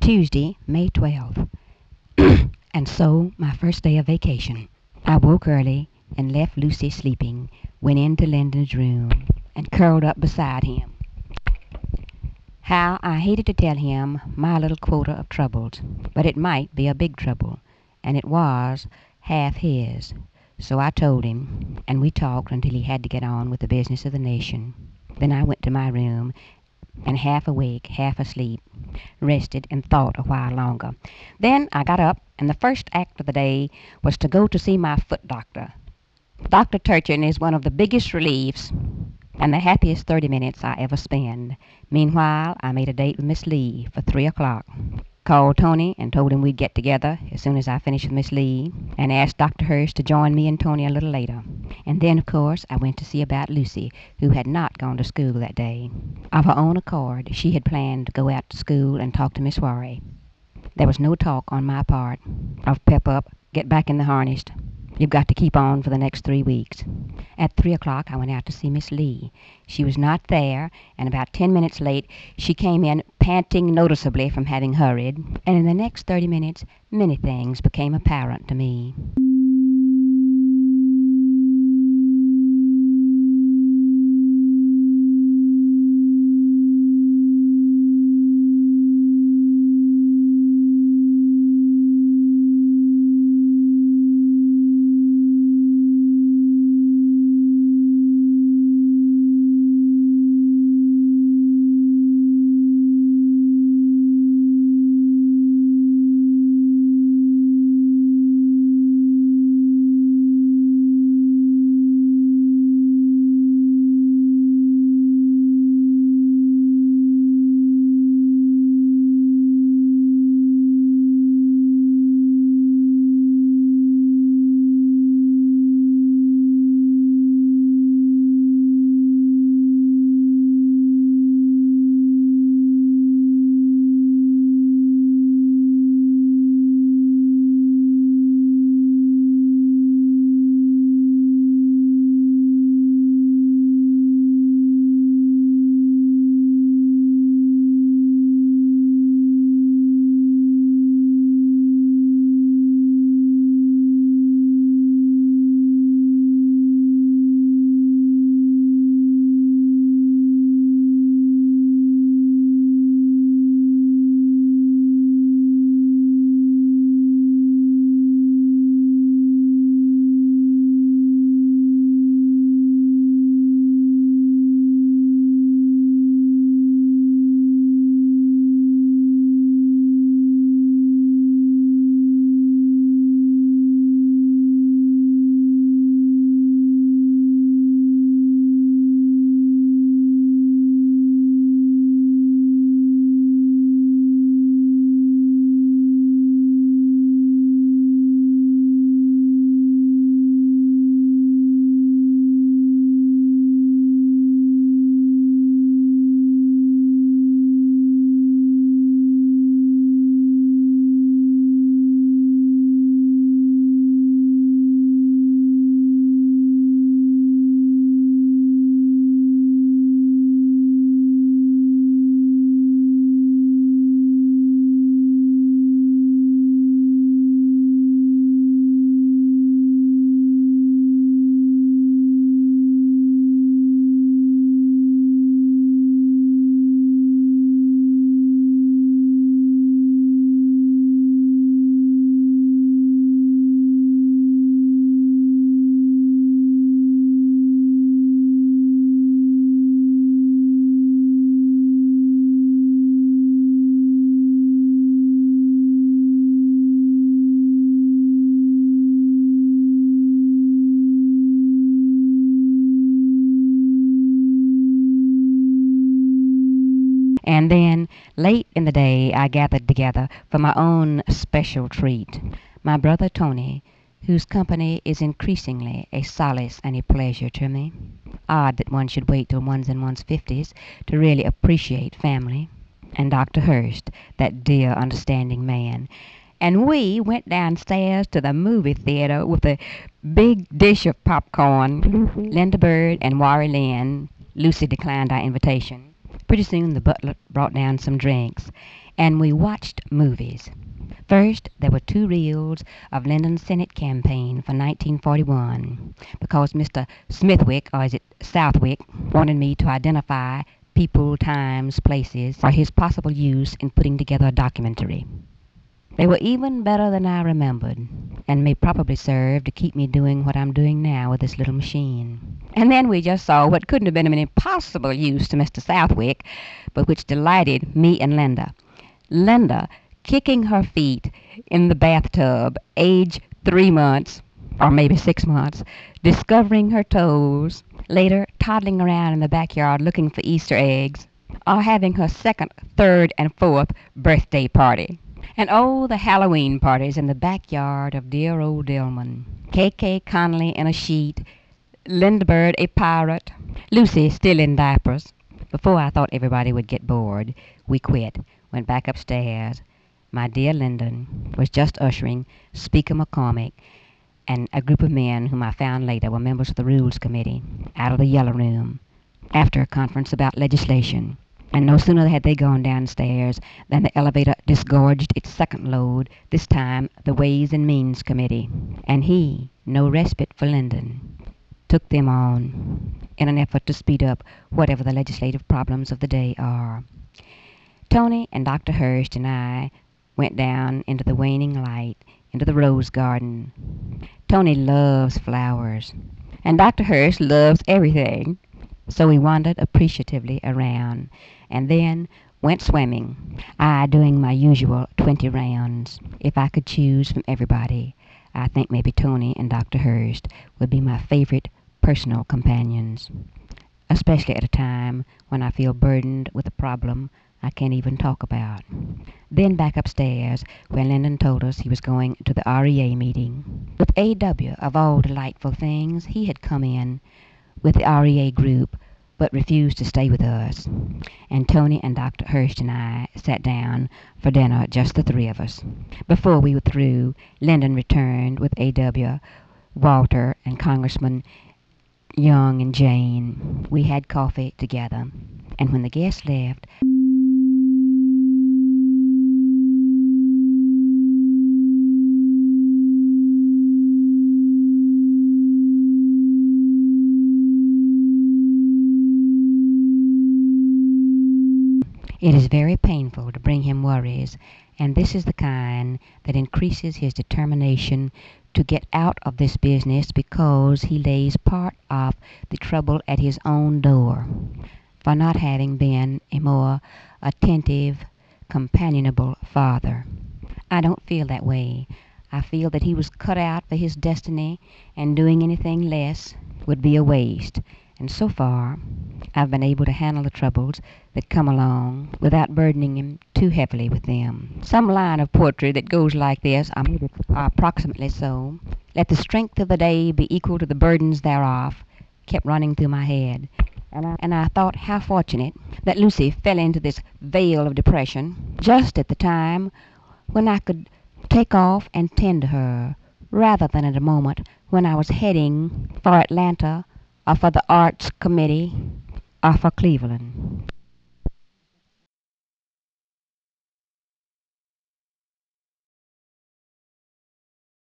Tuesday, May 12th. And so, my first day of vacation. I woke early and left Lucy sleeping, went into Lyndon's room, and curled up beside him. How I hated to tell him my little quota of troubles, but it might be a big trouble, and it was half his. So I told him, and we talked until he had to get on with the business of the nation. Then I went to my room, and half awake, half asleep, rested and thought a while longer. Then I got up, and the first act of the day was to go to see my foot doctor. Dr. Turchin is one of the biggest reliefs and the happiest 30 minutes I ever spend. Meanwhile, I made a date with Miss Lee for 3 o'clock. Called Tony and told him we'd get together as soon as I finished with Miss Lee, and asked Dr. Hurst to join me and Tony a little later. And then, of course, I went to see about Lucy, who had not gone to school that day. Of her own accord, she had planned to go out to school and talk to Miss Worry. There was no talk on my part of pep up, get back in the harness. You've got to keep on for the next 3 weeks. At 3 o'clock, I went out to see Miss Lee. She was not there, and about 10 minutes late, she came in panting noticeably from having hurried, and in the next 30 minutes, many things became apparent to me. And then, late in the day, I gathered together for my own special treat. My brother Tony, whose company is increasingly a solace and a pleasure to me. Odd that one should wait till one's in one's 50s to really appreciate family. And Dr. Hurst, that dear, understanding man. And we went downstairs to the movie theater with a big dish of popcorn. Linda Bird and Warrie Lynn. Lucy declined our invitation. Pretty soon the butler brought down some drinks, and we watched movies. First, there were 2 reels of Lyndon's Senate campaign for 1941 because Mr. Smithwick, or is it Southwick, wanted me to identify people, times, places for his possible use in putting together a documentary. They were even better than I remembered, and may probably serve to keep me doing what I'm doing now with this little machine. And then we just saw what couldn't have been of any possible use to Mr. Southwick, but which delighted me and Linda. Linda kicking her feet in the bathtub, age 3 months, or maybe 6 months, discovering her toes, later toddling around in the backyard looking for Easter eggs, or having her second, third, and fourth birthday party. And oh, the Halloween parties in the backyard of dear old Dillman. K.K. Connolly in a sheet, Lindbergh a pirate, Lucy still in diapers. Before I thought everybody would get bored, we quit, went back upstairs. My dear Lyndon was just ushering Speaker McCormick and a group of men whom I found later were members of the Rules Committee out of the Yellow Room after a conference about legislation. And no sooner had they gone downstairs than the elevator disgorged its second load, this time the Ways and Means Committee. And he, no respite for Lyndon, took them on in an effort to speed up whatever the legislative problems of the day are. Tony and Dr. Hurst and I went down into the waning light, into the rose garden. Tony loves flowers, and Dr. Hurst loves everything. So we wandered appreciatively around, and then went swimming, I doing my usual 20 rounds. If I could choose from everybody, I think maybe Tony and Dr. Hurst would be my favorite personal companions, especially at a time when I feel burdened with a problem I can't even talk about. Then back upstairs, where Lyndon told us he was going to the REA meeting. With A.W., of all delightful things, he had come in with the REA group, but refused to stay with us. And Tony and Dr. Hurst and I sat down for dinner, just the 3 of us. Before we were through, Lyndon returned with A.W., Walter, and Congressman Young and Jane. We had coffee together, and when the guests left, it is very painful to bring him worries, and this is the kind that increases his determination to get out of this business, because he lays part of the trouble at his own door for not having been a more attentive, companionable father. I don't feel that way. I feel that he was cut out for his destiny, and doing anything less would be a waste. And so far, I've been able to handle the troubles that come along without burdening him too heavily with them. Some line of poetry that goes like this, or maybe approximately so: let the strength of the day be equal to the burdens thereof, kept running through my head. And I thought how fortunate that Lucy fell into this veil of depression just at the time when I could take off and tend to her, rather than at a moment when I was heading for Atlanta, or for the Arts Committee, or for Cleveland.